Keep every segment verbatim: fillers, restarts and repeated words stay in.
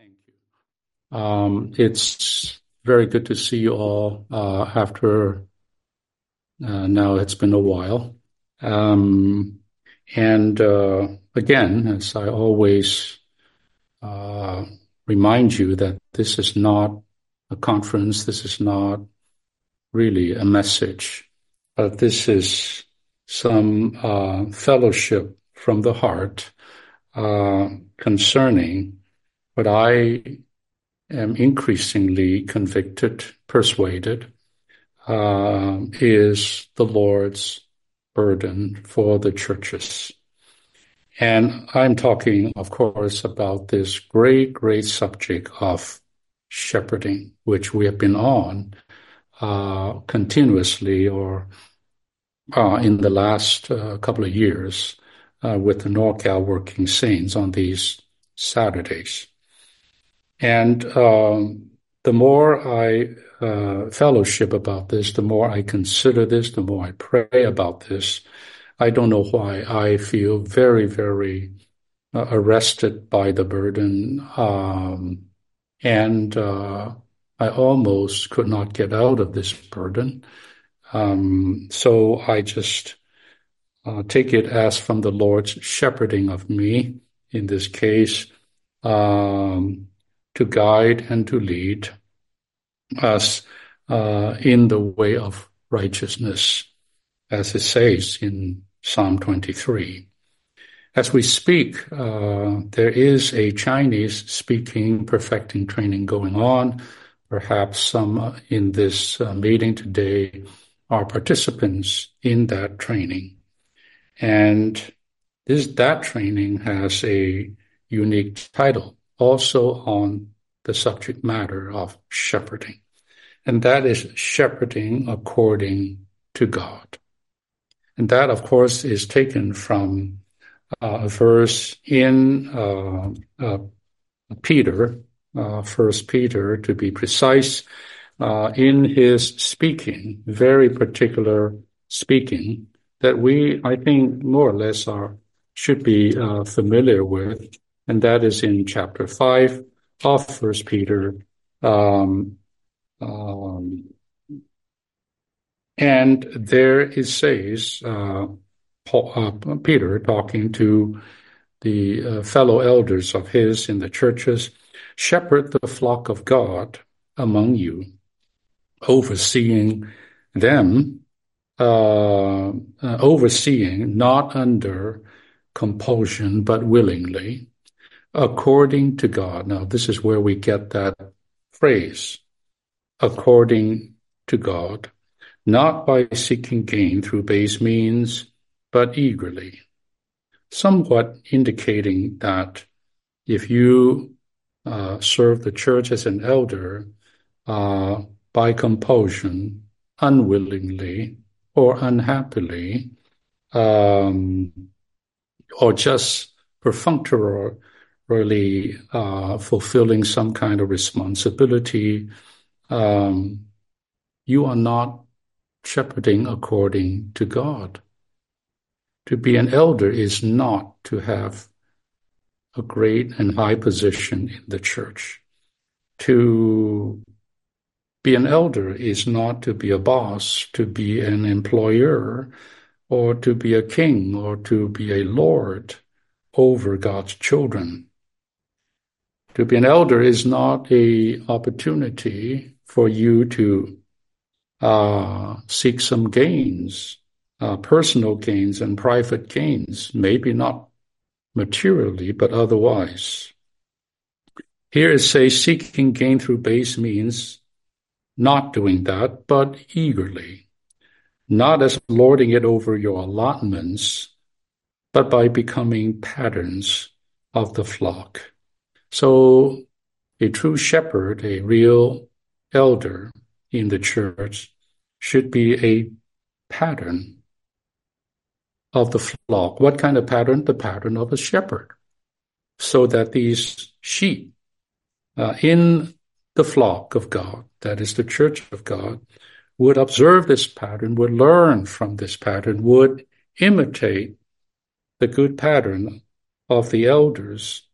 Thank you. Um, it's very good to see you all uh, after uh, now it's been a while. Um, and uh, again, as I always uh, remind you that this is not a conference, this is not really a message, but this is some uh, fellowship from the heart uh, concerning what I am increasingly convicted, persuaded, uh, is the Lord's burden for the churches. And I'm talking, of course, about this great, great subject of shepherding, which we have been on uh, continuously or uh, in the last uh, couple of years uh, with the NorCal Working Saints on these Saturdays. And um, the more I uh, fellowship about this, the more I consider this, the more I pray about this, I don't know why I feel very, very uh, arrested by the burden. Um, and uh, I almost could not get out of this burden. Um, so I just uh, take it as from the Lord's shepherding of me, in this case, um, to guide and to lead us uh, in the way of righteousness, as it says in Psalm twenty-three. As we speak, uh, there is a Chinese speaking perfecting training going on. Perhaps some in this uh, meeting today are participants in that training. And this that training has a unique title, also on the subject matter of shepherding. And that is shepherding according to God. And that, of course, is taken from uh, a verse in uh, uh, Peter, uh, First Peter, to be precise, uh, in his speaking, very particular speaking, that we, I think, more or less are should be uh, familiar with, and that is in chapter five of First Peter. Um, um, And there it says, uh, Paul, uh, Peter talking to the uh, fellow elders of his in the churches, shepherd the flock of God among you, overseeing them, uh, uh, overseeing not under compulsion, but willingly, according to God. Now, this is where we get that phrase, according to God. Not by seeking gain through base means, but eagerly, somewhat indicating that if you uh, serve the church as an elder uh, by compulsion, unwillingly, or unhappily, um, or just perfunctorily uh, fulfilling some kind of responsibility, um, you are not shepherding according to God. To be an elder is not to have a great and high position in the church. To be an elder is not to be a boss, to be an employer, or to be a king, or to be a lord over God's children. To be an elder is not an opportunity for you to Uh, seek some gains, uh, personal gains and private gains, maybe not materially, but otherwise. Here it says seeking gain through base means not doing that, but eagerly, not as lording it over your allotments, but by becoming patterns of the flock. So a true shepherd, a real elder in the church, should be a pattern of the flock. What kind of pattern? The pattern of a shepherd. So that these sheep uh, in the flock of God, that is the church of God, would observe this pattern, would learn from this pattern, would imitate the good pattern of the elders,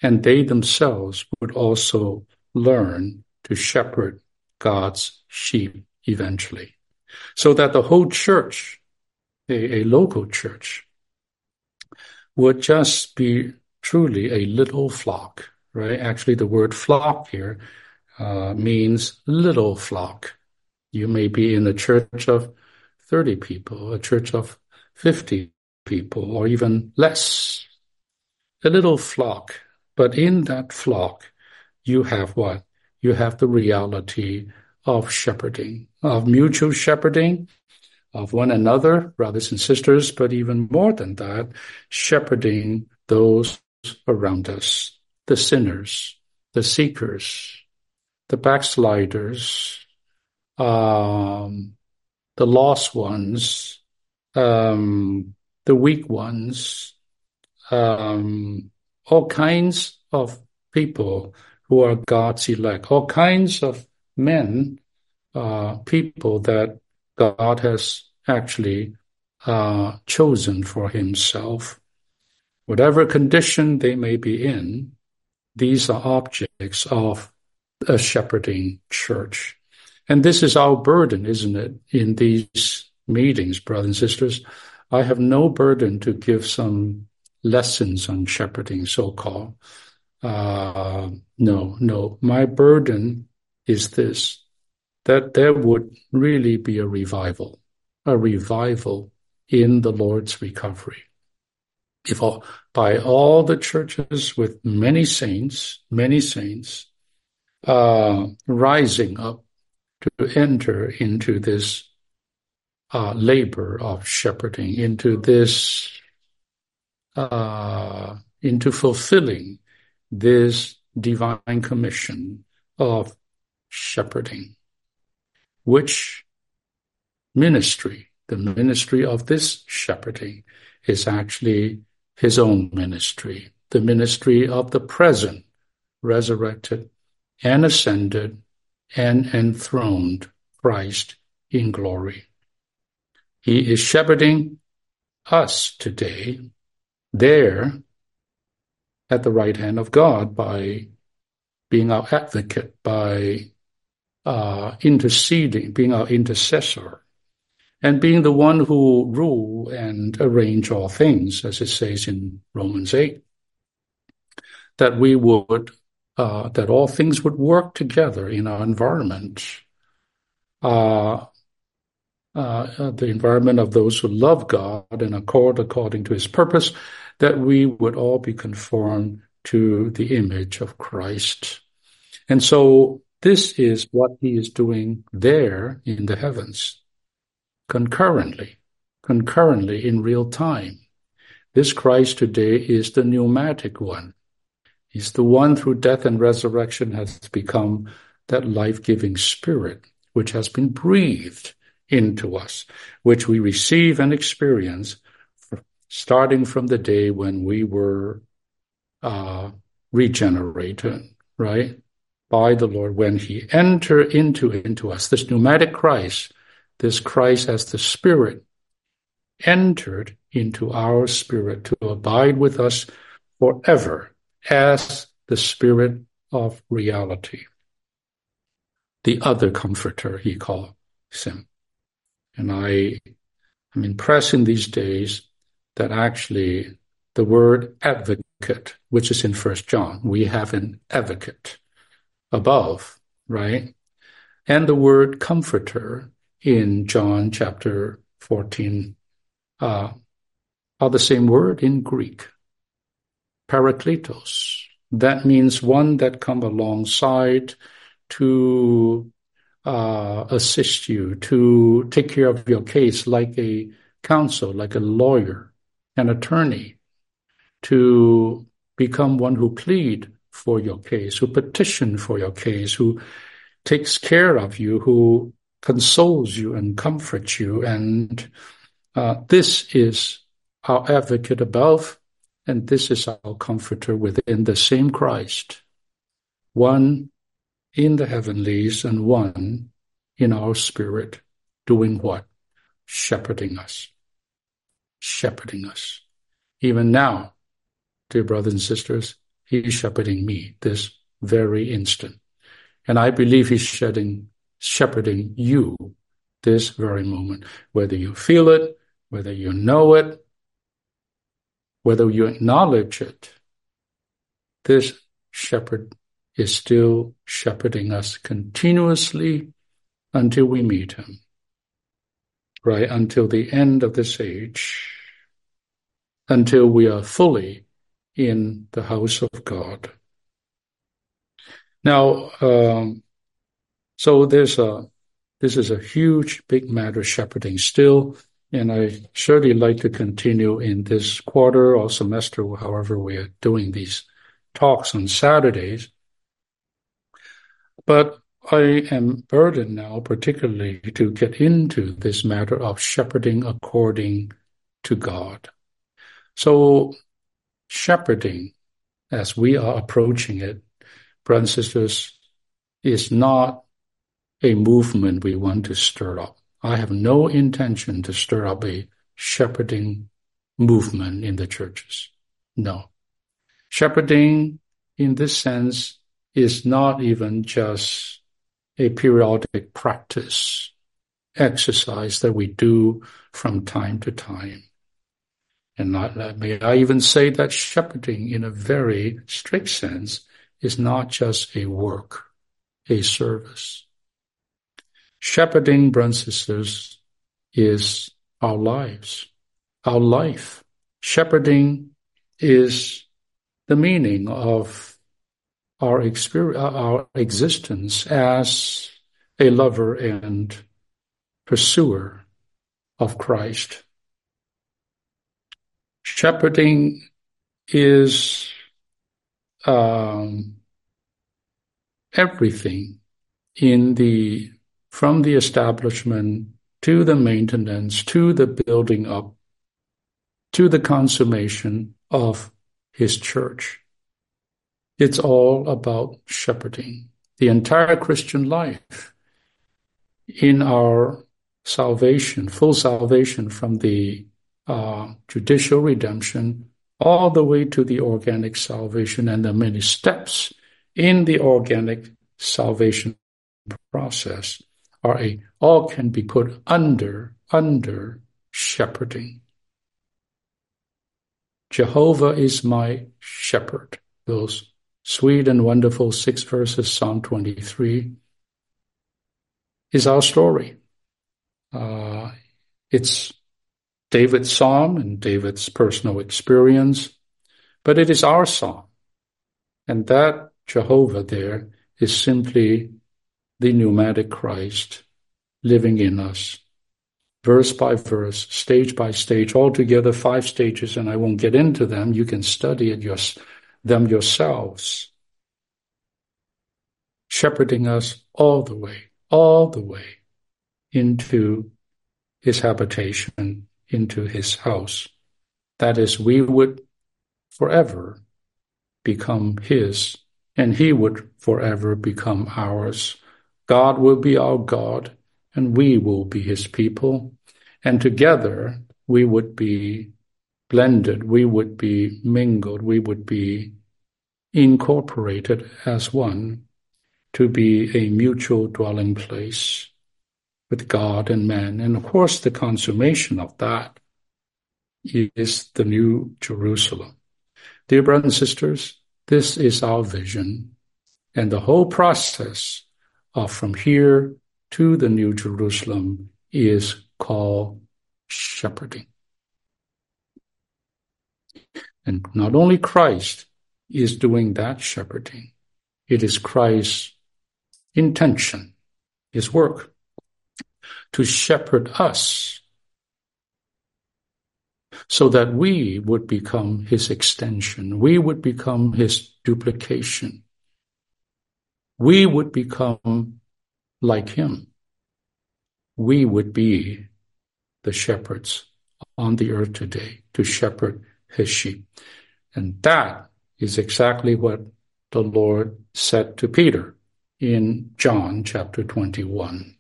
and they themselves would also learn to shepherd God's sheep eventually. So that the whole church, a, a local church, would just be truly a little flock, right? Actually, the word flock here uh, means little flock. You may be in a church of thirty people, a church of fifty people, or even less. A little flock. But in that flock, you have what? You have the reality of shepherding, of mutual shepherding of one another, brothers and sisters, but even more than that, shepherding those around us, the sinners, the seekers, the backsliders, um, the lost ones, um, the weak ones, um, all kinds of people who are God's elect, all kinds of men, uh, people that God has actually uh, chosen for himself. Whatever condition they may be in, these are objects of a shepherding church. And this is our burden, isn't it, in these meetings, brothers and sisters? I have no burden to give some lessons on shepherding, so-called. Uh, no, no. My burden is this, that there would really be a revival, a revival in the Lord's recovery. If all, by all the churches with many saints, many saints, uh, rising up to enter into this uh, labor of shepherding, into this, uh, into fulfilling this divine commission of shepherding, which ministry, the ministry of this shepherding, is actually his own ministry, the ministry of the present, resurrected and ascended and enthroned Christ in glory. He is shepherding us today there at the right hand of God by being our advocate, by uh, interceding, being our intercessor, and being the one who rule and arrange all things, as it says in Romans eight, that we would, uh, that all things would work together in our environment, uh, uh, the environment of those who love God and accord according to his purpose, that we would all be conformed to the image of Christ. And so this is what he is doing there in the heavens. Concurrently, concurrently in real time. This Christ today is the pneumatic one. He's the one through death and resurrection has become that life-giving spirit which has been breathed into us, which we receive and experience starting from the day when we were uh, regenerated, right, by the Lord, when he entered into, into us, this pneumatic Christ, this Christ as the Spirit entered into our spirit to abide with us forever as the Spirit of reality. The other comforter, he calls him. And I am impressed in these days that actually the word advocate, which is in First John, we have an advocate above, right? And the word comforter in John chapter fourteen uh, are the same word in Greek, parakletos. That means one that come alongside to uh, assist you, to take care of your case like a counsel, like a lawyer, an attorney, to become one who plead for your case, who petition for your case, who takes care of you, who consoles you and comforts you. And uh, this is our advocate above, and this is our comforter within the same Christ, one in the heavenlies and one in our spirit, doing what? Shepherding us. Shepherding us. Even now, dear brothers and sisters, He's shepherding me this very instant. And I believe he's shedding, shepherding you this very moment. Whether you feel it, whether you know it, whether you acknowledge it, this shepherd is still shepherding us continuously until we meet him, right? Until the end of this age, until we are fully in the house of God. Now, um, so there's a, this is a huge, big matter, shepherding still, and I certainly like to continue in this quarter or semester, however we are doing these talks on Saturdays. But I am burdened now, particularly to get into this matter of shepherding according to God. So, shepherding, as we are approaching it, brothers and sisters, is not a movement we want to stir up. I have no intention to stir up a shepherding movement in the churches. No. Shepherding, in this sense, is not even just a periodic practice, exercise that we do from time to time. And not, may I even say that shepherding, in a very strict sense, is not just a work, a service. Shepherding, brothers and sisters, is our lives, our life. Shepherding is the meaning of our experience, our existence as a lover and pursuer of Christ. Shepherding is um, everything in the from the establishment to the maintenance, to the building up, to the consummation of his church. It's all about shepherding. The entire Christian life, in our salvation, full salvation from the uh, judicial redemption, all the way to the organic salvation and the many steps in the organic salvation process, are a, all can be put under, under shepherding. Jehovah is my shepherd. Those sweet and wonderful six verses, Psalm twenty-three, is our story. Uh, it's David's psalm and David's personal experience, but it is our psalm. And that Jehovah there is simply the pneumatic Christ living in us, verse by verse, stage by stage, altogether five stages, and I won't get into them. You can study it your, them yourselves. Shepherding us all the way, all the way into his habitation, into his house. That is, we would forever become his, and he would forever become ours. God will be our God, and we will be his people. And together we would be blended, we would be mingled, we would be incorporated as one to be a mutual dwelling place with God and man. And of course, the consummation of that is the New Jerusalem. Dear brothers and sisters, this is our vision, and the whole process of from here to the New Jerusalem is called shepherding. And not only Christ is doing that shepherding, it is Christ's intention, his work, to shepherd us so that we would become his extension, we would become his duplication, we would become like him. We would be the shepherds on the earth today, to shepherd his sheep. And that is exactly what the Lord said to Peter in John chapter twenty-one.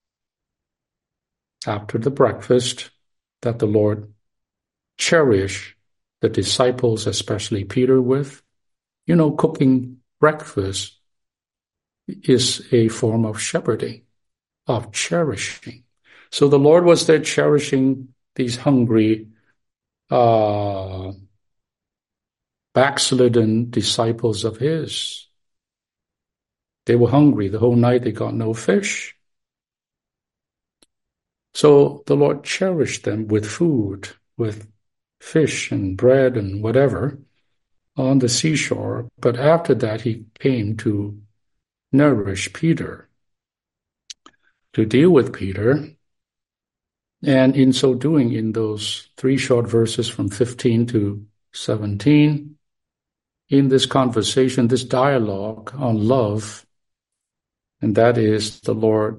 After the breakfast that the Lord cherished the disciples, especially Peter, with, You know, cooking breakfast is a form of shepherding, of cherishing. So the Lord was there cherishing these hungry, uh, backslidden disciples of his. They were hungry. The whole night they got no fish. So the Lord cherished them with food, with fish and bread and whatever on the seashore. But after that, he came to nourish Peter, to deal with Peter. And in so doing, in those three short verses from fifteen to seventeen, in this conversation, this dialogue on love, and that is the Lord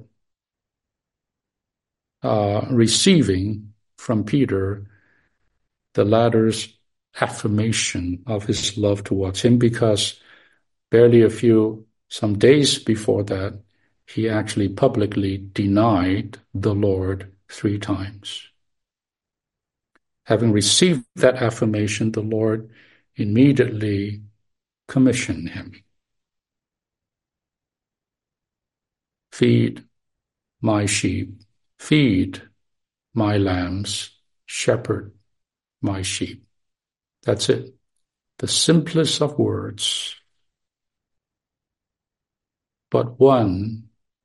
uh, receiving from Peter the latter's affirmation of his love towards him, because barely a few, some days before that, he actually publicly denied the Lord three times. Having received that affirmation, the Lord immediately commissioned him. Feed my sheep, feed my lambs, shepherd my sheep. That's it. The simplest of words, but one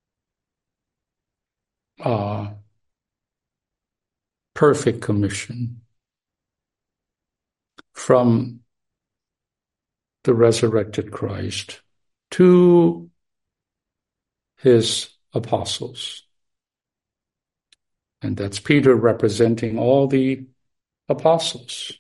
uh, perfect commission from the resurrected Christ to his apostles. And that's Peter representing all the apostles.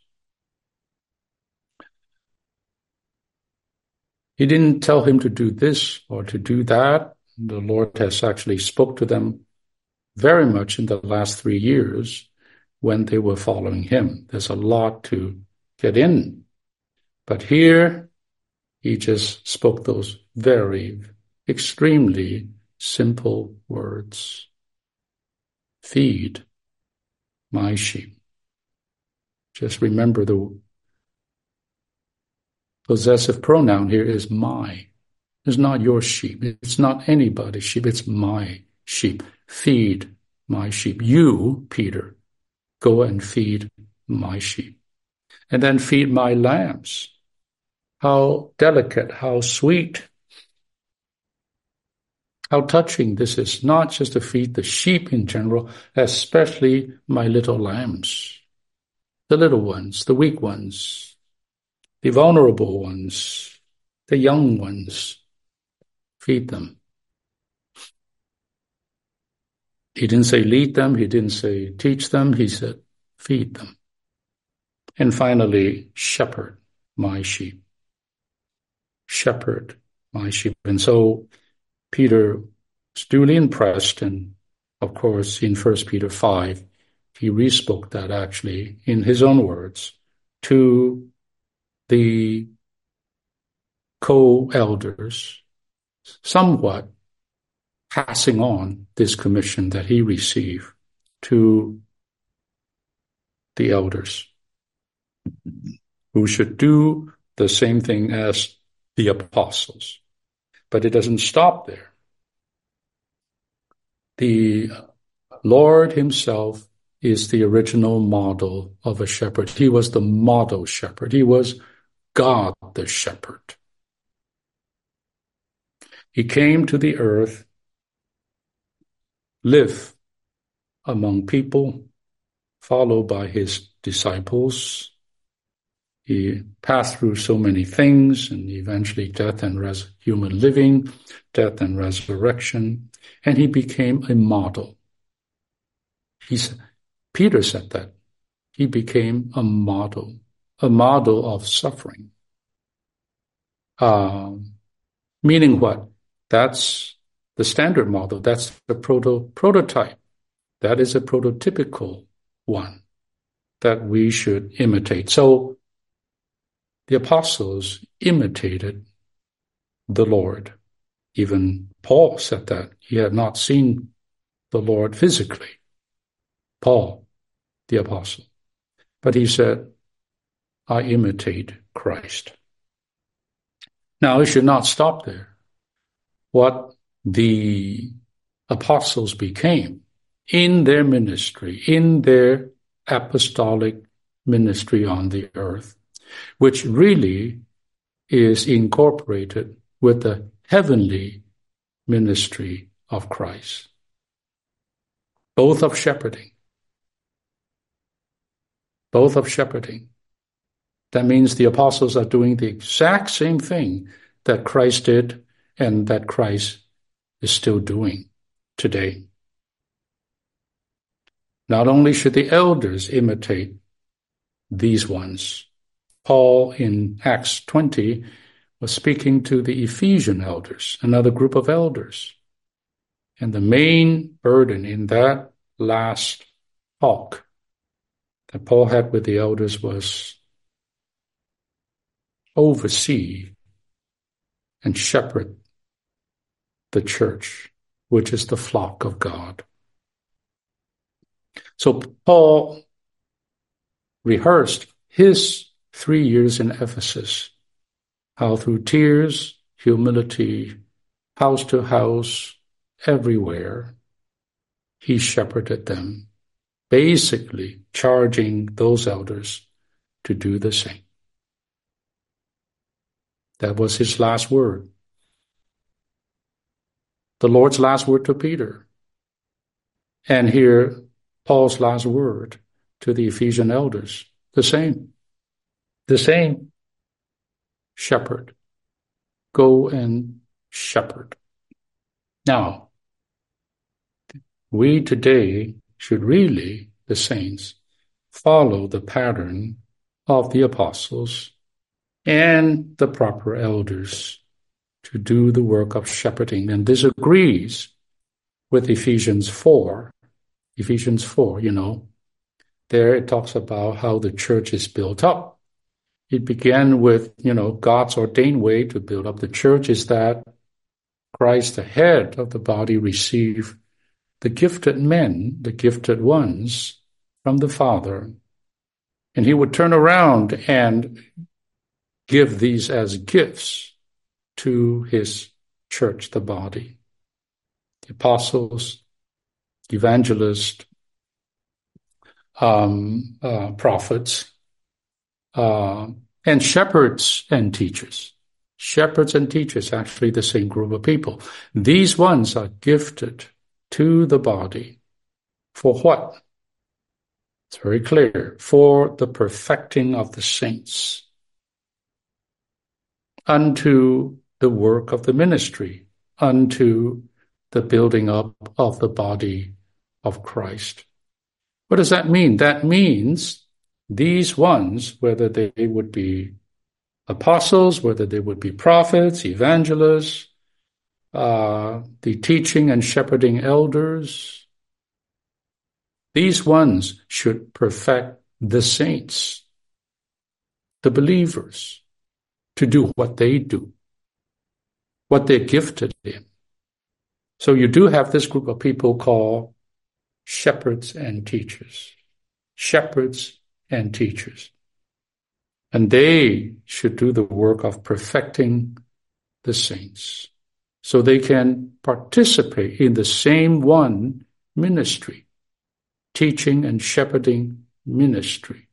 He didn't tell him to do this or to do that. The Lord has actually spoke to them very much in the last three years when they were following him. There's a lot to get in. But here, he just spoke those very, extremely simple words. Feed my sheep. Just remember the possessive pronoun here is my. It's not your sheep. It's not anybody's sheep. It's my sheep. Feed my sheep. You, Peter, go and feed my sheep. And then feed my lambs. How delicate, how sweet, how touching this is. Not just to feed the sheep in general, especially my little lambs. The little ones, the weak ones, the vulnerable ones, the young ones. Feed them. He didn't say lead them. He didn't say teach them. He said feed them. And finally, shepherd my sheep. Shepherd my sheep. And so Peter was duly impressed. And of course, in First Peter five, he respoke that actually in his own words to the co-elders, somewhat passing on this commission that he received to the elders, who should do the same thing as the apostles. But it doesn't stop there. The Lord himself is the original model of a shepherd. He was the model shepherd. He was God the shepherd. He came to the earth, lived among people, followed by his disciples. He passed through so many things, and eventually death and res- human living, death and resurrection, and he became a model. He said, Peter said that. He became a model, a model of suffering. Um, meaning what? That's the standard model. That's the proto prototype. That is a prototypical one that we should imitate. So the apostles imitated the Lord. Even Paul said that. He had not seen the Lord physically. Paul, the apostle. But he said, I imitate Christ. Now, it should not stop there. What the apostles became in their ministry, in their apostolic ministry on the earth, which really is incorporated with the heavenly ministry of Christ, both of shepherding, both of shepherding. That means the apostles are doing the exact same thing that Christ did and that Christ is still doing today. Not only should the elders imitate these ones. Paul in Acts twenty was speaking to the Ephesian elders, another group of elders. And the main burden in that last talk that Paul had with the elders was oversee and shepherd the church, which is the flock of God. So Paul rehearsed his three years in Ephesus, how through tears, humility, house to house, everywhere, he shepherded them, basically charging those elders to do the same. That was his last word. The Lord's last word to Peter. And here, Paul's last word to the Ephesian elders. The same. The same. Shepherd. Go and shepherd. Now, we today should really, the saints, follow the pattern of the apostles and the proper elders to do the work of shepherding. And this agrees with Ephesians four. Ephesians four, you know, there it talks about how the church is built up. It began with, you know, God's ordained way to build up the church is that Christ, the head of the body, receive the gifted men, the gifted ones from the Father. And he would turn around and give these as gifts to his church, the body. The apostles, evangelists, um, uh, prophets, uh, and shepherds and teachers. Shepherds and teachers, actually the same group of people. These ones are gifted to the body. For what? It's very clear. For the perfecting of the saints, unto the work of the ministry, unto the building up of the body of Christ. What does that mean? That means these ones, whether they would be apostles, whether they would be prophets, evangelists, uh, the teaching and shepherding elders, these ones should perfect the saints, the believers, to do what they do, what they're gifted in. So you do have this group of people called shepherds and teachers. Shepherds and teachers. And they should do the work of perfecting the saints so they can participate in the same one ministry, teaching and shepherding ministry,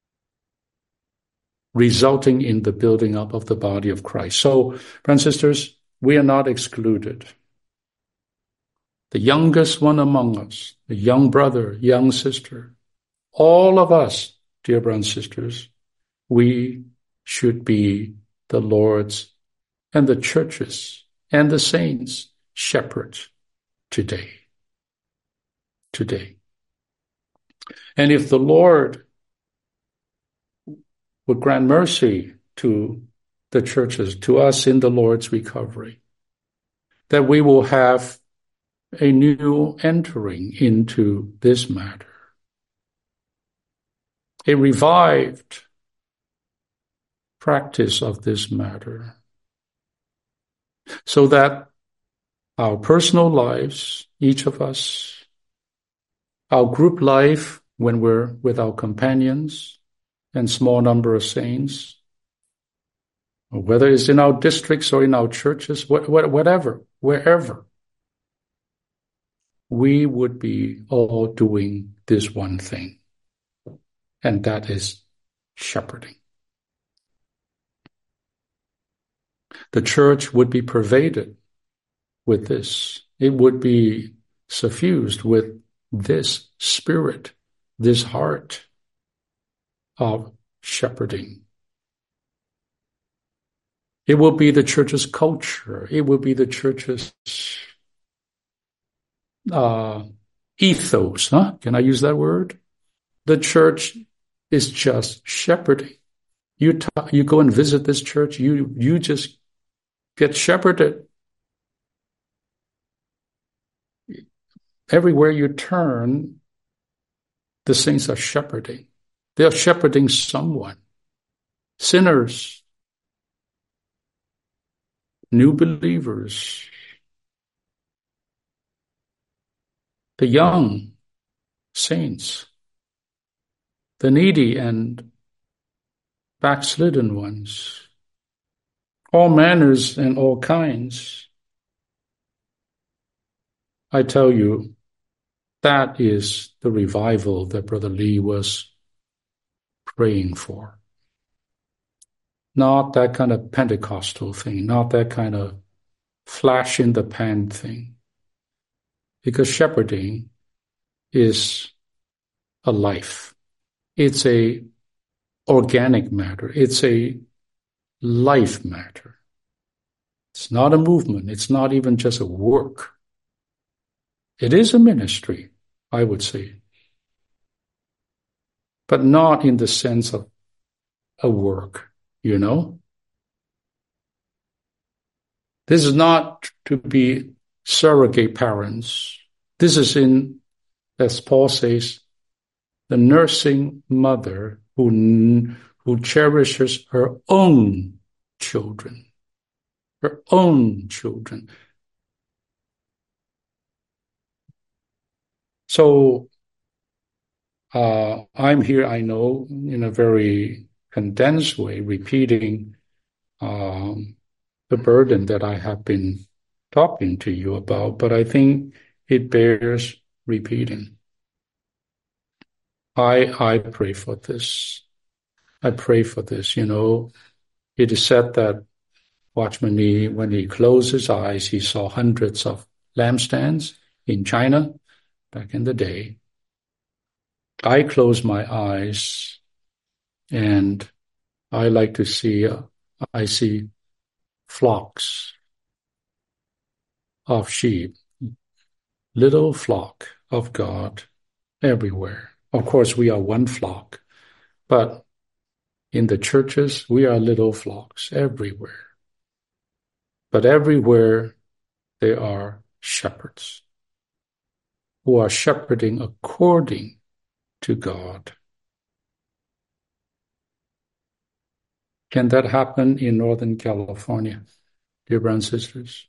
resulting in the building up of the body of Christ. So, brothers and sisters, we are not excluded. The youngest one among us, the young brother, young sister, all of us, dear brothers and sisters, we should be the Lord's and the church's and the saints' shepherds today. Today. And if the Lord would grant mercy to the churches, to us in the Lord's recovery, that we will have a new entering into this matter, a revived practice of this matter, so that our personal lives, each of us, our group life when we're with our companions and small number of saints, whether it's in our districts or in our churches, whatever, wherever, we would be all doing this one thing, and that is shepherding. The church would be pervaded with this. It would be suffused with this spirit, this heart of shepherding. It will be the church's culture. It will be the church's uh, ethos. Huh? Can I use that word? The church is just shepherding. You t- you go and visit this church, you you just get shepherded. Everywhere you turn, the saints are shepherding. They are shepherding someone. Sinners, new believers, the young saints, the needy and backslidden ones, all manners and all kinds. I tell you, that is the revival that Brother Lee was praying for. Not that kind of Pentecostal thing, not that kind of flash in the pan thing. Because shepherding is a life. It's a organic matter. It's a life matter. It's not a movement. It's not even just a work. It is a ministry, I would say, but not in the sense of a work, you know? This is not to be surrogate parents. This is in, as Paul says, the nursing mother who, who cherishes her own children, her own children. So uh, I'm here, I know, in a very condensed way, repeating um, the burden that I have been talking to you about, but I think it bears repeating. I I pray for this. I pray for this. You know, it is said that Watchman Nee, when he closed his eyes, he saw hundreds of lampstands in China back in the day. I close my eyes and I like to see, uh, I see flocks of sheep, little flock of God everywhere. Of course, we are one flock, but in the churches, we are little flocks everywhere. But everywhere there are shepherds who are shepherding according to God. Can that happen in Northern California, dear brothers and sisters?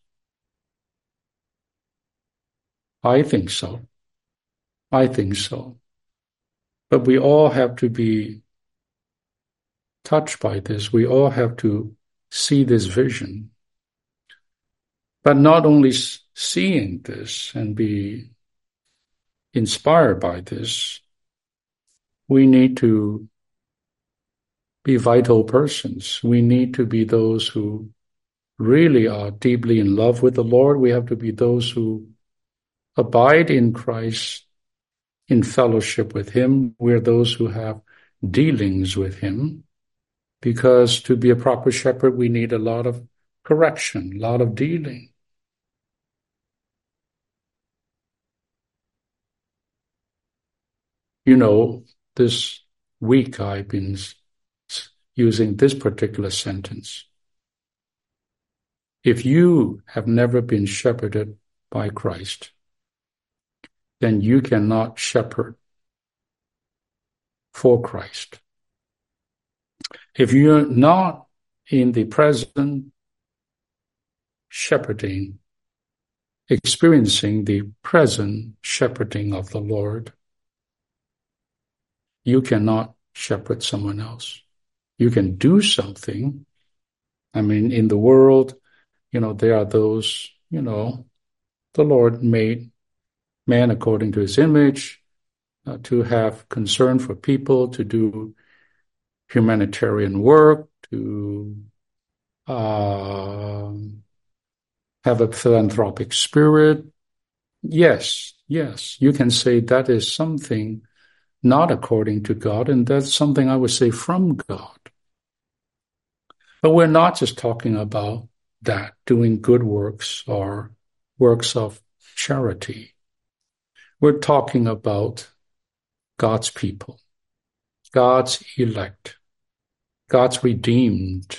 I think so. I think so. But we all have to be touched by this. We all have to see this vision. But not only seeing this and be inspired by this, we need to be vital persons. We need to be those who really are deeply in love with the Lord. We have to be those who abide in Christ, in fellowship with Him. We're those who have dealings with Him, because to be a proper shepherd, we need a lot of correction, a lot of dealing. You know, this week I've been using this particular sentence. If you have never been shepherded by Christ, then you cannot shepherd for Christ. If you're not in the present shepherding, experiencing the present shepherding of the Lord, you cannot shepherd someone else. You can do something, I mean, in the world, you know, there are those, you know, the Lord made man according to his image, uh, to have concern for people, to do humanitarian work, to uh, have a philanthropic spirit. Yes, yes, you can say that is something not according to God, and that's something I would say from God. But we're not just talking about that, doing good works or works of charity. We're talking about God's people, God's elect, God's redeemed,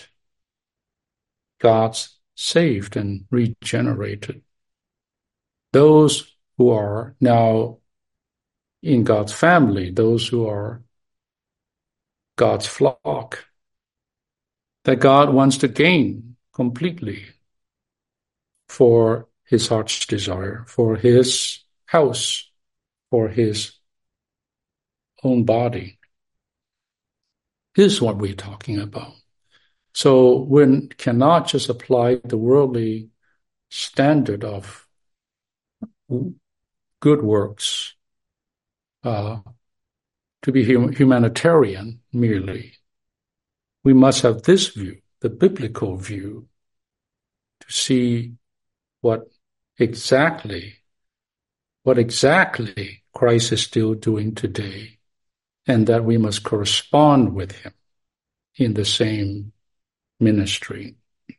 God's saved and regenerated. Those who are now in God's family, those who are God's flock, that God wants to gain completely for his heart's desire, for his house, for his own body. This is what we're talking about. So we cannot just apply the worldly standard of good works uh, to be hum- humanitarian merely. We must have this view, the biblical view, to see what exactly, what exactly Christ is still doing today, and that we must correspond with him in the same ministry.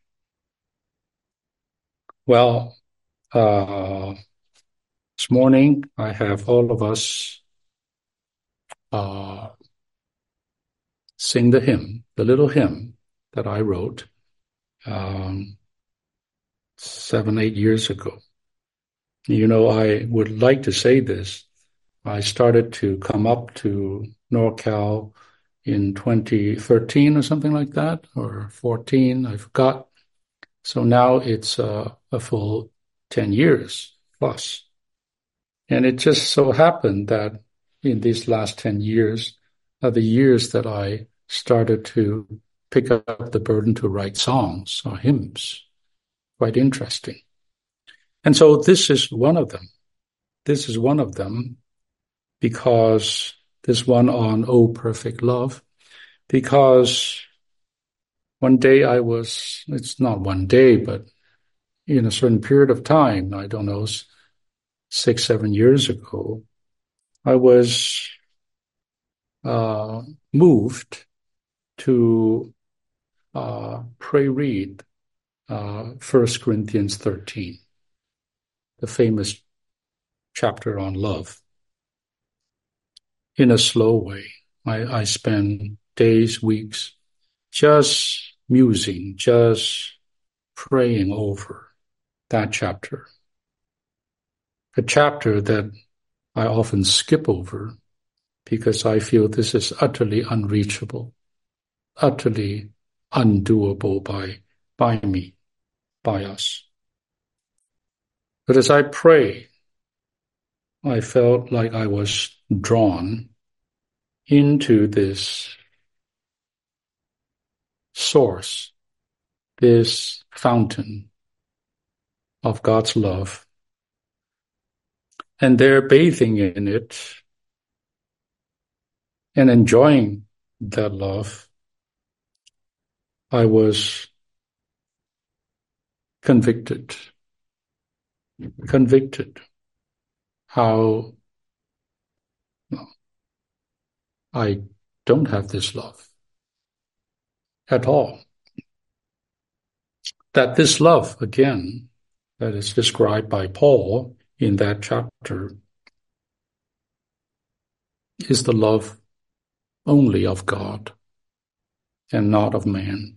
Well, uh, this morning I have all of us uh, sing the hymn, the little hymn that I wrote um, seven, eight years ago. You know, I would like to say this. I started to come up to NorCal in twenty thirteen or something like that, or fourteen, I forgot. So now it's uh, a full ten years plus. And it just so happened that in these last ten years are the years that I started to pick up the burden to write songs or hymns. Quite interesting. And so this is one of them. This is one of them because this one on Oh Perfect Love, because one day I was, it's not one day, but in a certain period of time, I don't know, six, seven years ago, I was uh, moved to uh, pray read uh, First Corinthians thirteen, the famous chapter on love, in a slow way. I, I spend days, weeks, just musing, just praying over that chapter. A chapter that I often skip over because I feel this is utterly unreachable, utterly undoable by, by me, by us. But as I pray, I felt like I was drawn into this source, this fountain of God's love. And there, bathing in it and enjoying that love, I was convicted, convicted how I don't have this love at all. That this love, again, that is described by Paul in that chapter, is the love only of God and not of man.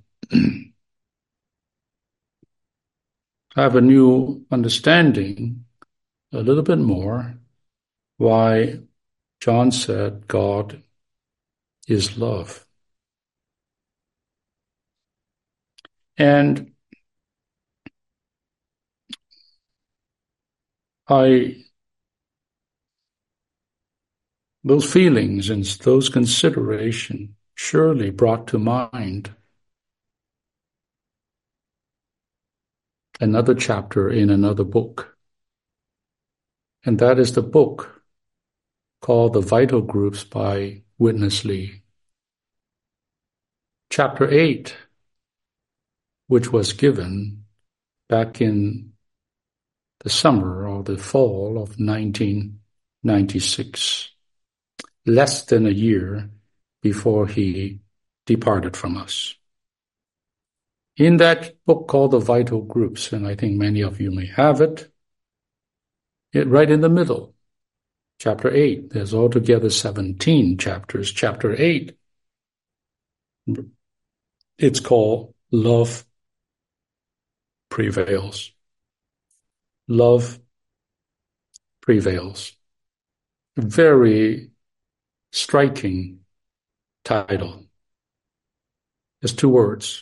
I have a new understanding, a little bit more, why John said God is love. And I, those feelings and those considerations surely brought to mind another chapter in another book. And that is the book called The Vital Groups by Witness Lee. Chapter eight, which was given back in the summer or the fall of nineteen ninety-six, less than a year before he departed from us. In that book called The Vital Groups, and I think many of you may have it, it right in the middle, chapter eight, there's altogether seventeen chapters. Chapter eight, it's called Love Prevails. Love Prevails. Very striking title. There's two words.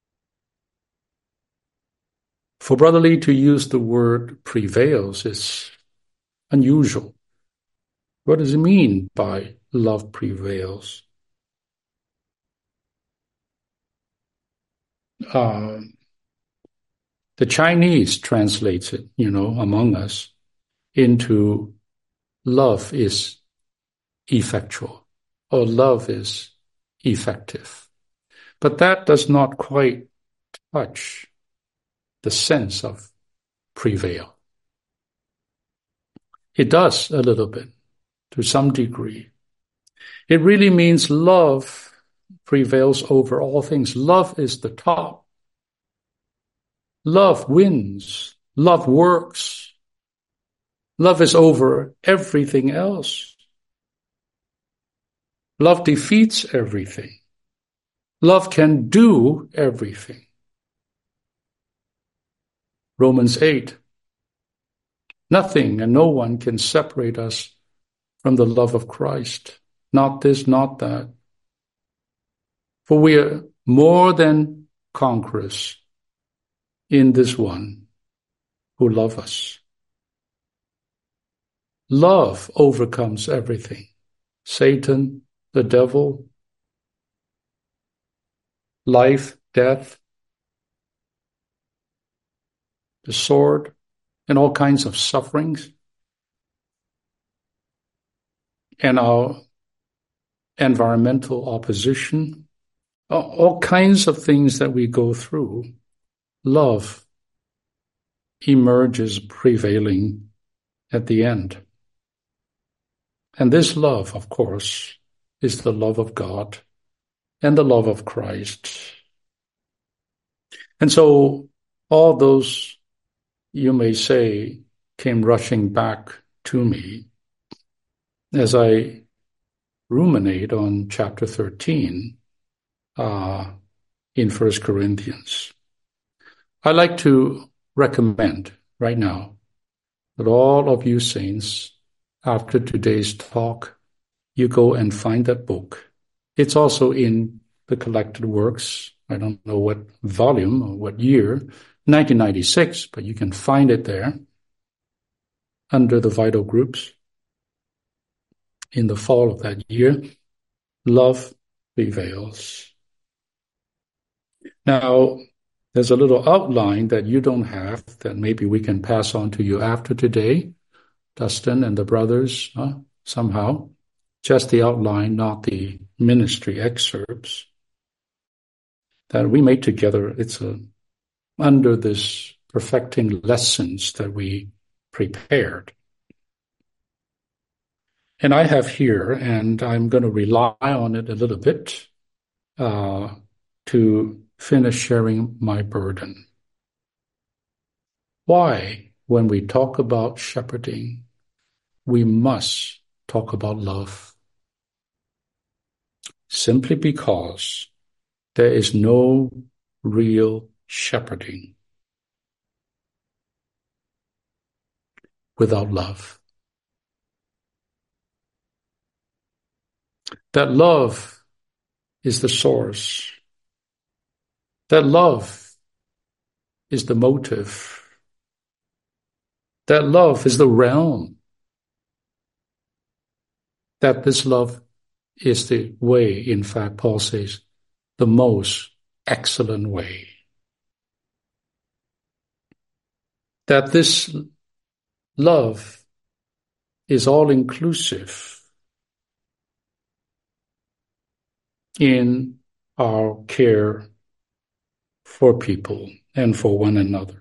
For Brother Lee to use the word prevails is unusual. What does it mean by love prevails? Uh, the Chinese translates it, you know, among us, into love is effectual, or love is effective. But that does not quite touch the sense of prevail. It does a little bit, to some degree. It really means love prevails over all things. Love is the top. Love wins. Love works. Love is over everything else. Love defeats everything. Love can do everything. Romans eight. Nothing and no one can separate us from the love of Christ. Not this, not that. For we are more than conquerors in this one who loves us. Love overcomes everything. Satan, the devil, life, death, the sword, and all kinds of sufferings, and our environmental opposition, all kinds of things that we go through. Love emerges prevailing at the end. And this love, of course, is the love of God and the love of Christ. And so all those, you may say, came rushing back to me as I ruminate on chapter thirteen uh, in First Corinthians. I like to recommend right now that all of you saints, after today's talk, you go and find that book. It's also in the collected works. I don't know what volume or what year, nineteen ninety-six, but you can find it there under the Vital Groups in the fall of that year. Love Prevails. Now, there's a little outline that you don't have that maybe we can pass on to you after today, Dustin and the brothers, uh, somehow. Just the outline, not the ministry excerpts that we made together. It's a, under this perfecting lessons that we prepared. And I have here, and I'm going to rely on it a little bit uh, to finish sharing my burden. Why, when we talk about shepherding, we must talk about love? Simply because there is no real shepherding without love. That love is the source. That love is the motive. That love is the realm. That this love is the way, in fact, Paul says, the most excellent way. that this love is all-inclusive in our care for people and for one another.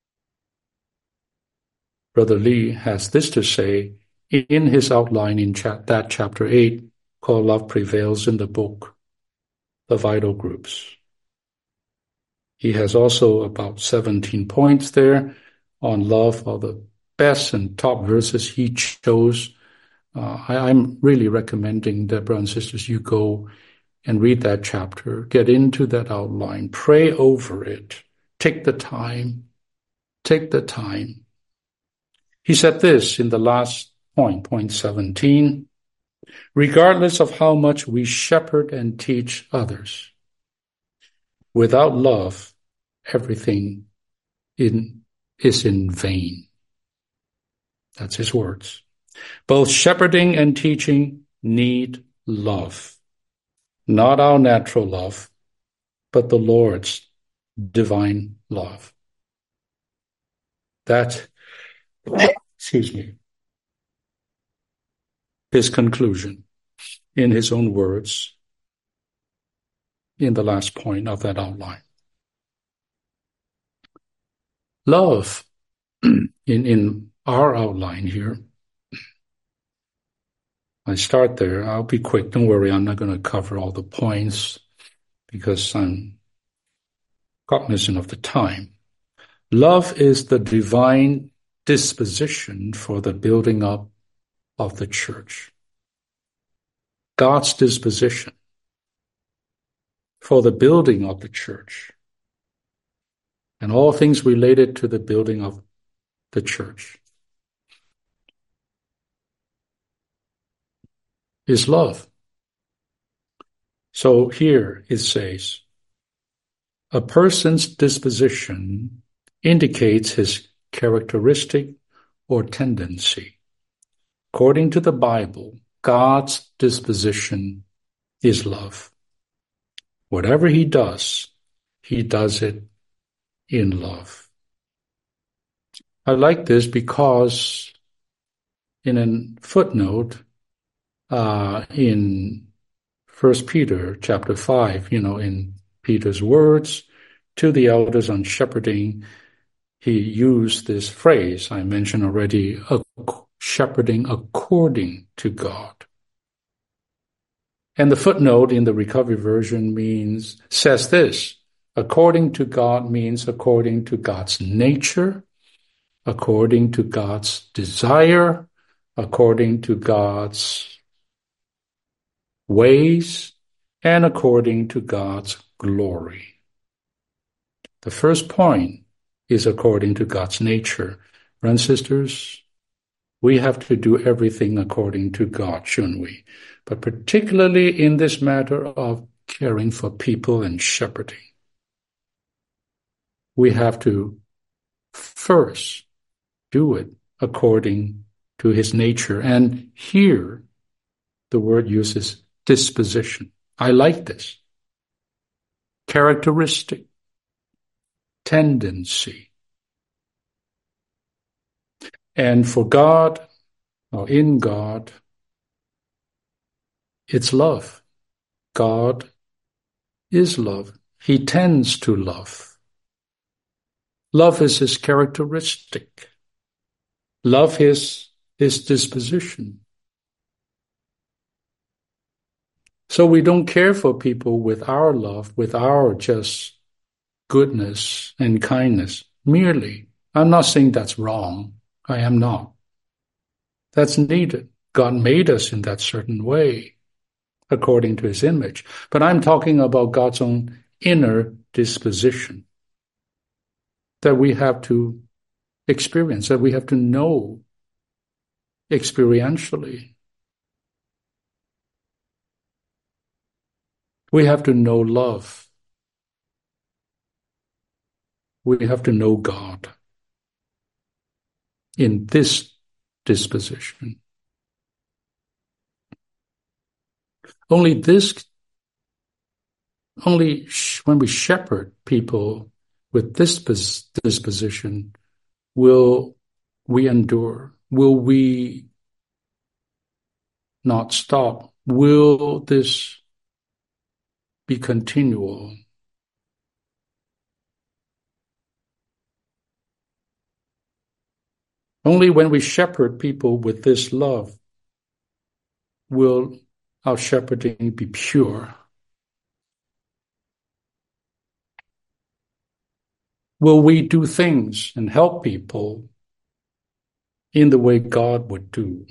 Brother Lee has this to say in his outline in cha- that chapter eight called Love Prevails in the book, The Vital Groups. He has also about seventeen points there on love, all the best and top verses he chose. Uh, I, I'm really recommending that, brothers and sisters, you go and read that chapter, get into that outline, pray over it, take the time, take the time. He said this in the last point, point seventeen, regardless of how much we shepherd and teach others, without love, everything in, is in vain. That's his words. Both shepherding and teaching need love. Not our natural love, but the Lord's divine love. That, excuse me, his conclusion in his own words in the last point of that outline. Love, in, in our outline here, I start there. I'll be quick. Don't worry, I'm not going to cover all the points because I'm cognizant of the time. Love is the divine disposition for the building up of the church. God's disposition for the building of the church and all things related to the building of the church is love. So here it says, a person's disposition indicates his characteristic or tendency. According to the Bible, God's disposition is love. Whatever he does, he does it in love. I like this because in a footnote uh, in First Peter chapter five, you know, in Peter's words to the elders on shepherding, he used this phrase I mentioned already, shepherding according to God. And the footnote in the Recovery Version means, says this, according to God means according to God's nature, according to God's desire, according to God's ways, and according to God's glory. The first point is according to God's nature. Brothers and sisters, we have to do everything according to God, shouldn't we? But particularly in this matter of caring for people and shepherding, we have to first do it according to his nature. And here, the word uses disposition. I like this. Characteristic, tendency. And for God, or in God, it's love. God is love. He tends to love. Love is his characteristic. Love is his disposition. So we don't care for people with our love, with our just goodness and kindness, merely. I'm not saying that's wrong. I am not. That's needed. God made us in that certain way, according to his image. But I'm talking about God's own inner disposition that we have to experience, that we have to know experientially. We have to know love. We have to know God in this disposition. Only this, only when we shepherd people with this disposition, Will we endure? Will we not stop? Will this be continual? Only when we shepherd people with this love will our shepherding be pure. Will we do things and help people in the way God would do?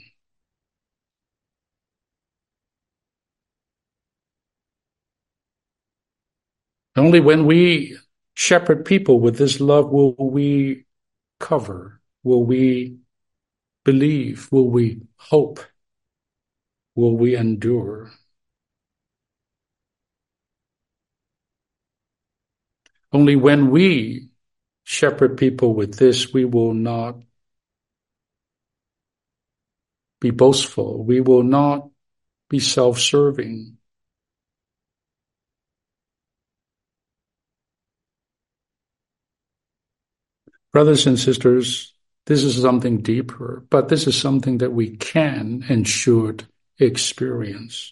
Only when we shepherd people with this love will we cover, will we believe, will we hope, will we endure. Only when we shepherd people with this, we will not be boastful. We will not be self-serving. Brothers and sisters, this is something deeper, but this is something that we can and should experience.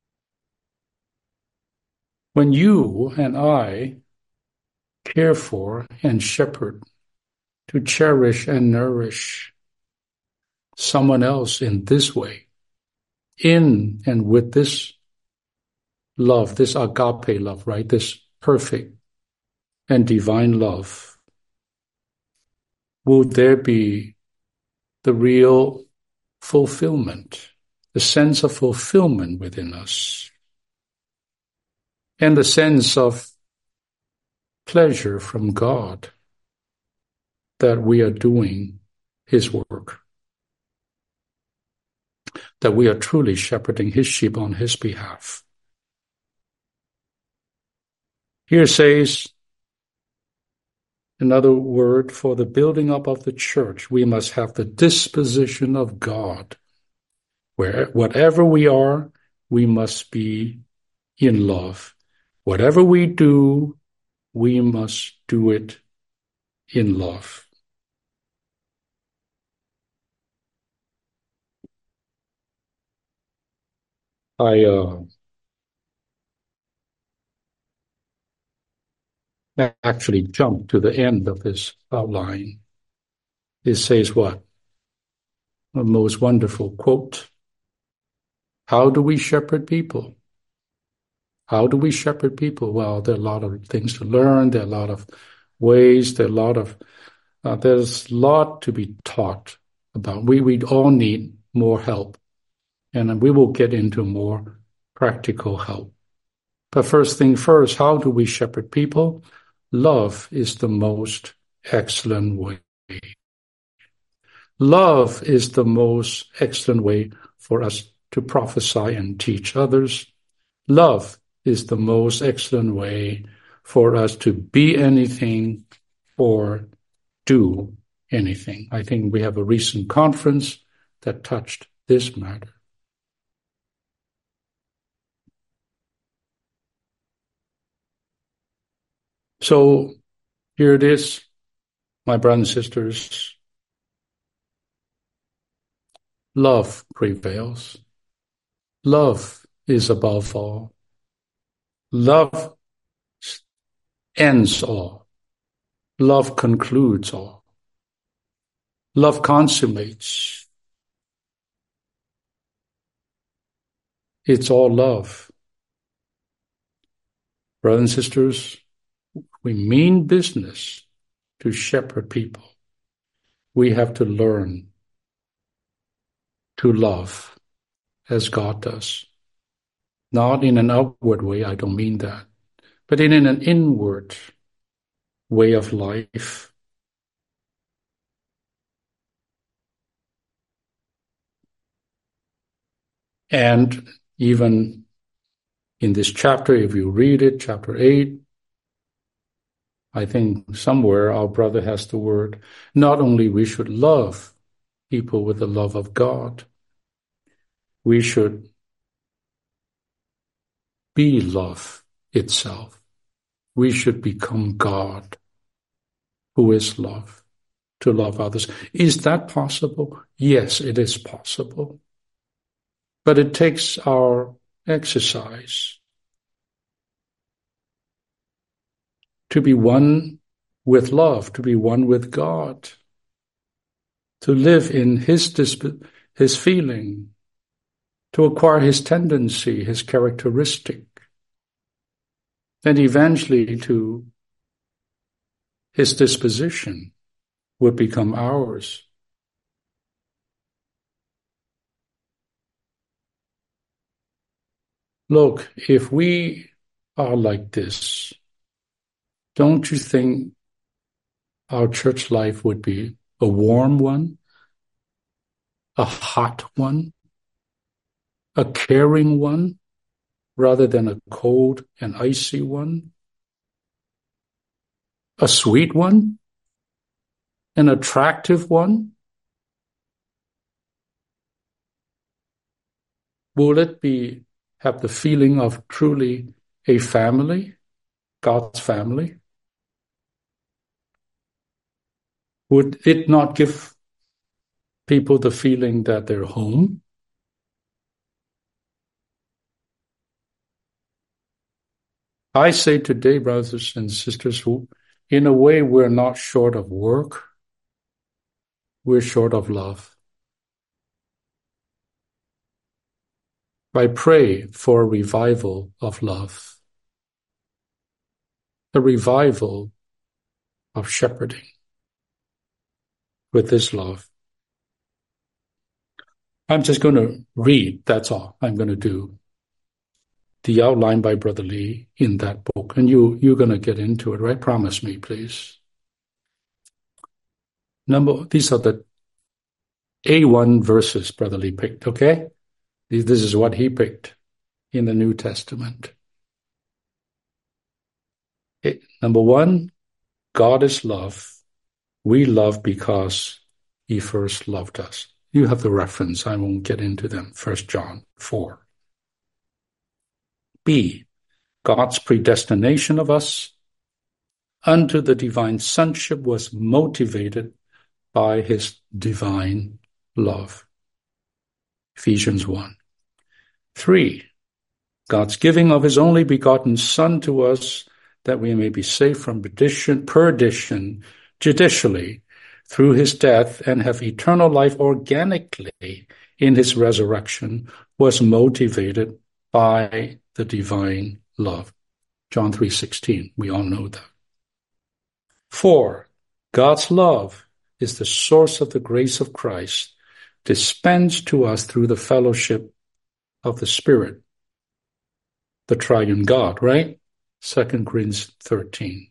When you and I care for and shepherd, to cherish and nourish someone else in this way, in and with this love, this agape love, right? This perfect and divine love, will there be the real fulfillment, the sense of fulfillment within us, and the sense of pleasure from God that we are doing His work, that we are truly shepherding His sheep on His behalf. Here says another word for the building up of the church. We must have the disposition of God. Where whatever we are, we must be in love. Whatever we do, we must do it in love. I uh, actually jumped to the end of this outline. It says what? A most wonderful quote. How do we shepherd people? How do we shepherd people? Well, there are a lot of things to learn. There are a lot of ways. There are a lot of uh, there's a lot to be taught about. We we all need more help, and we will get into more practical help. But first thing first, how do we shepherd people? Love is the most excellent way. Love is the most excellent way for us to prophesy and teach others. Love is the most excellent way for us to be anything or do anything. I think we have a recent conference that touched this matter. So here it is, my brothers and sisters. Love prevails. Love is above all. Love ends all. Love concludes all. Love consummates. It's all love. Brothers and sisters, we mean business to shepherd people. We have to learn to love as God does. Not in an outward way, I don't mean that, but in an inward way of life. And even in this chapter, if you read it, chapter eight, I think somewhere our brother has the word, not only we should love people with the love of God, we should be love itself. We should become God, who is love, to love others. Is that possible? Yes, it is possible. But it takes our exercise to be one with love, to be one with God, to live in his, disp- his feeling, to acquire his tendency, his characteristic, and eventually to his disposition would become ours. Look, if we are like this, don't you think our church life would be a warm one, a hot one, a caring one, rather than a cold and icy one? A sweet one? An attractive one? Will it be have the feeling of truly a family, God's family? Would it not give people the feeling that they're home? I say today, brothers and sisters, who, in a way, we're not short of work. We're short of love. I pray for a revival of love, a revival of shepherding with this love. I'm just going to read, that's all I'm going to do. The outline by Brother Lee in that book, and you, you're going to get into it, right? Promise me, please. Number, these are the A one verses Brother Lee picked, okay? This is what he picked in the New Testament. Okay. Number one, God is love. We love because he first loved us. You have the reference. I won't get into them. First John four. B, God's predestination of us unto the divine sonship was motivated by his divine love. Ephesians one. Three, God's giving of his only begotten Son to us that we may be saved from perdition, perdition judicially through his death and have eternal life organically in his resurrection was motivated by the divine love. John three sixteen, we all know that. Four, God's love is the source of the grace of Christ dispensed to us through the fellowship of the Spirit, the triune God, right? Second Corinthians thirteen.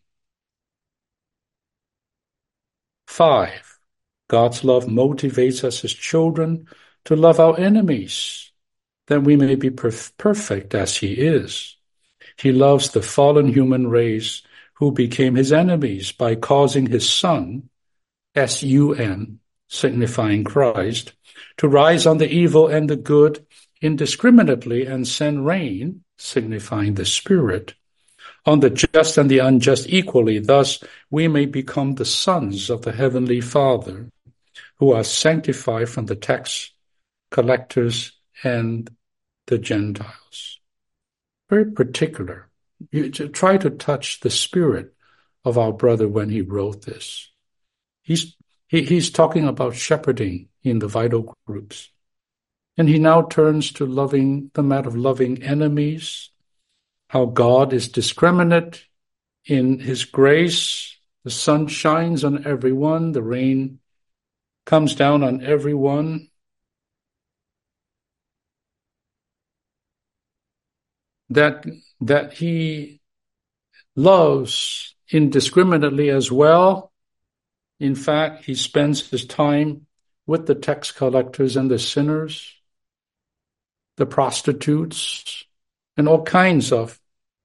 Five, God's love motivates us as children to love our enemies, that we may be perf- perfect as he is. He loves the fallen human race who became his enemies by causing his Son, S U N, signifying Christ, to rise on the evil and the good indiscriminately and send rain, signifying the Spirit, on the just and the unjust equally. Thus we may become the sons of the Heavenly Father, who are sanctified from the tax collectors and the Gentiles. Very particular. You try to touch the spirit of our brother when he wrote this. He's he, he's talking about shepherding in the vital groups. And he now turns to loving the matter of loving enemies, how God is discriminate in his grace. The sun shines on everyone, the rain comes down on everyone. That, that he loves indiscriminately as well. In fact, he spends his time with the tax collectors and the sinners, the prostitutes, and all kinds of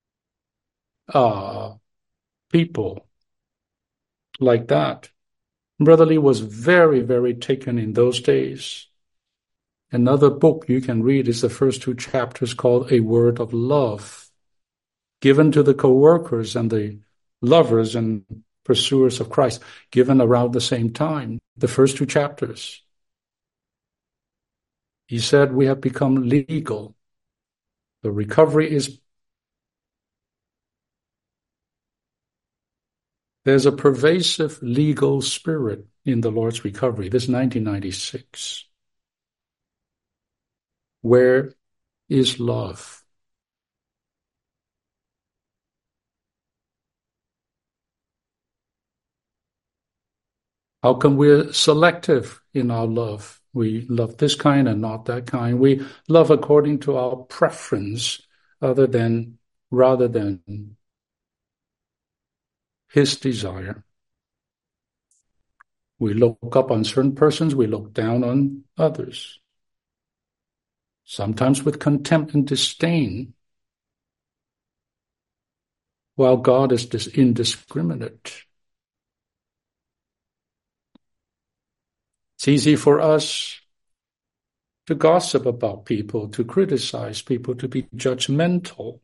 uh, people like that. Brother Lee was very, very taken in those days. Another book you can read is the first two chapters called A Word of Love, given to the co-workers and the lovers and pursuers of Christ, given around the same time, the first two chapters. He said we have become legal. The recovery is, there's a pervasive legal spirit in the Lord's recovery. This is nineteen ninety-six. Where is love? How come we're selective in our love? We love this kind and not that kind. We love according to our preference other than, rather than his desire. We look up on certain persons, we look down on others. Sometimes with contempt and disdain, while God is dis- indiscriminate. It's easy for us to gossip about people, to criticize people, to be judgmental,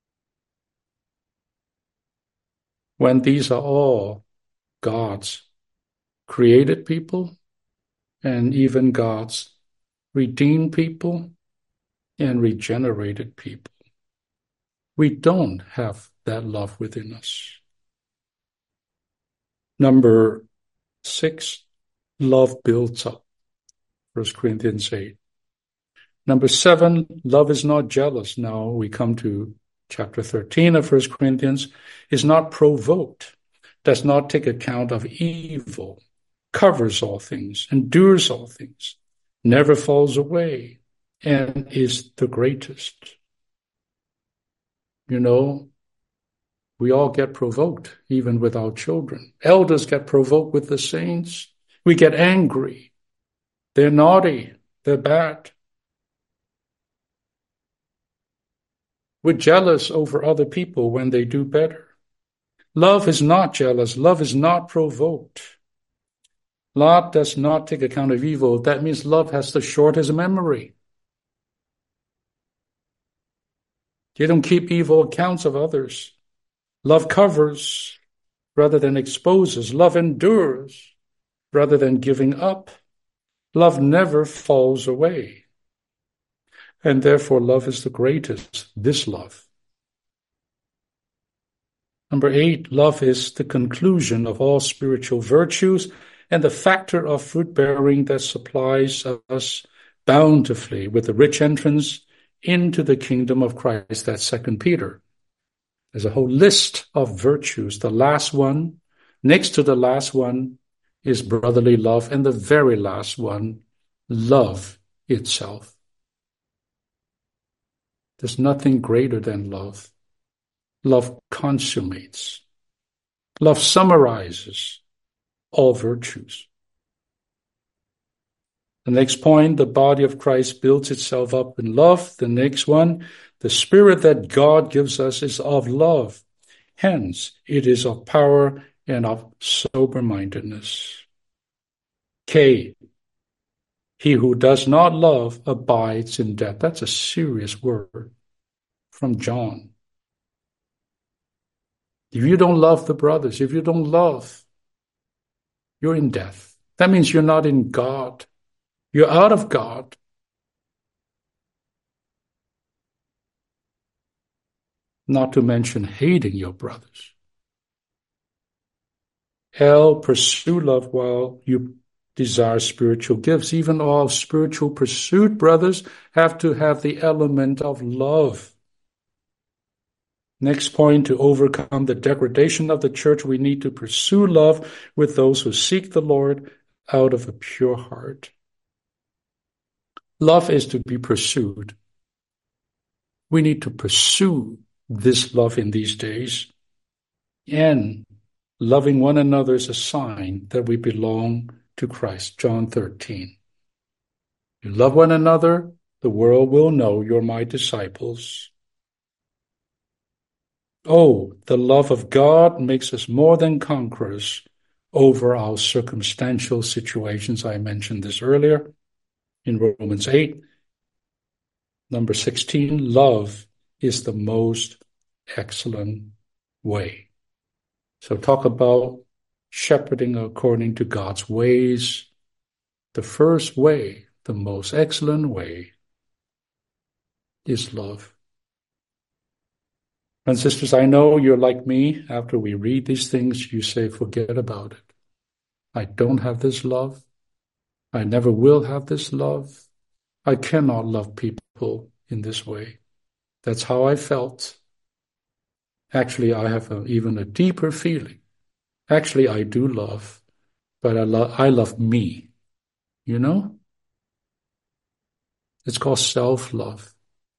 when these are all God's created people and even God's redeemed people and regenerated people. We don't have that love within us. Number six, love builds up. First Corinthians eight. Number seven, love is not jealous. Now we come to chapter thirteen of First Corinthians. Is not provoked, does not take account of evil, covers all things, endures all things, never falls away, and is the greatest. You know, we all get provoked, even with our children. Elders get provoked with the saints. We get angry. They're naughty. They're bad. We're jealous over other people when they do better. Love is not jealous. Love is not provoked. Love does not take account of evil. That means love has the shortest memory. You don't keep evil accounts of others. Love covers rather than exposes. Love endures rather than giving up. Love never falls away. And therefore, love is the greatest, this love. Number eight, love is the conclusion of all spiritual virtues and the factor of fruit-bearing that supplies us bountifully with the rich entrance into the kingdom of Christ. That's Second Peter. There's a whole list of virtues. The last one, next to the last one, is brotherly love, and the very last one, love itself. There's nothing greater than love. Love consummates. Love summarizes all virtues. The next point, the body of Christ builds itself up in love. The next one, the spirit that God gives us is of love. Hence, it is of power and of sober-mindedness. K, he who does not love abides in death. That's a serious word from John. If you don't love the brothers, if you don't love, you're in death. That means you're not in God. You're out of God. Not to mention hating your brothers. L, pursue love while you desire spiritual gifts. Even all spiritual pursuit, brothers, have to have the element of love. Next point, to overcome the degradation of the church, we need to pursue love with those who seek the Lord out of a pure heart. Love is to be pursued. We need to pursue this love in these days. And loving one another is a sign that we belong to Christ. John thirteen. You love one another, the world will know you're my disciples. Oh, the love of God makes us more than conquerors over our circumstantial situations. I mentioned this earlier in Romans eight. Number sixteen, love is the most excellent way. So talk about shepherding according to God's ways. The first way, the most excellent way, is love. And sisters, I know you're like me. After we read these things, you say, forget about it. I don't have this love. I never will have this love. I cannot love people in this way. That's how I felt. Actually, I have a, even a deeper feeling. Actually, I do love, but I, lo- I love me. You know? It's called self-love.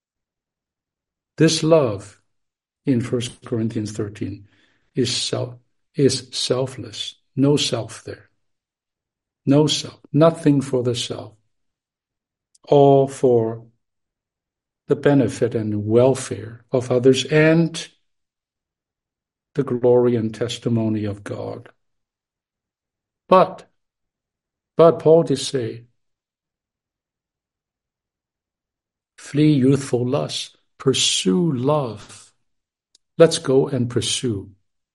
This love in First Corinthians thirteen is self is selfless. No self there. No self. Nothing for the self. All for the benefit and welfare of others and the glory and testimony of God. But, but Paul did say, flee youthful lusts, pursue love. Let's go and pursue.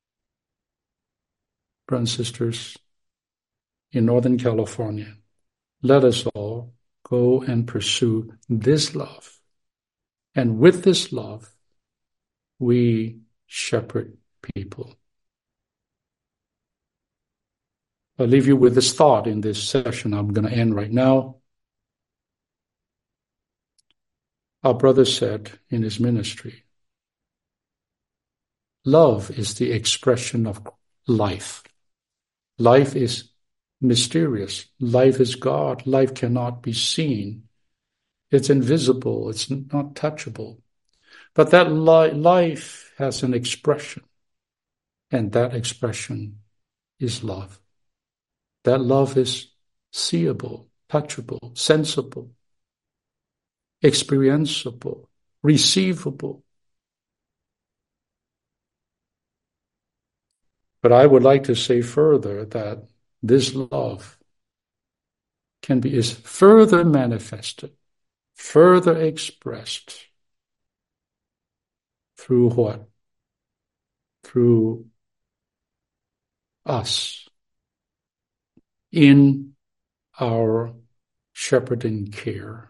Brothers and sisters, in Northern California, let us all go and pursue this love. And with this love, we shepherd people. I'll leave you with this thought in this session. I'm going to end right now. Our brother said in his ministry, love is the expression of life. Life is mysterious. Life is God. Life cannot be seen. It's invisible. It's not touchable. But that li- life has an expression, and that expression is love. That love is seeable, touchable, sensible, experienceable, receivable. But I would like to say further that this love can be is further manifested, further expressed through what? Through us in our shepherding care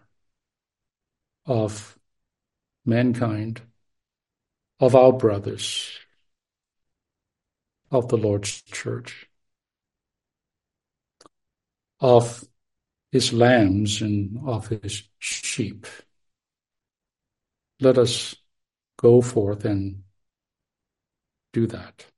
of mankind, of our brothers, of the Lord's church, of his lambs and of his sheep. Let us go forth and do that.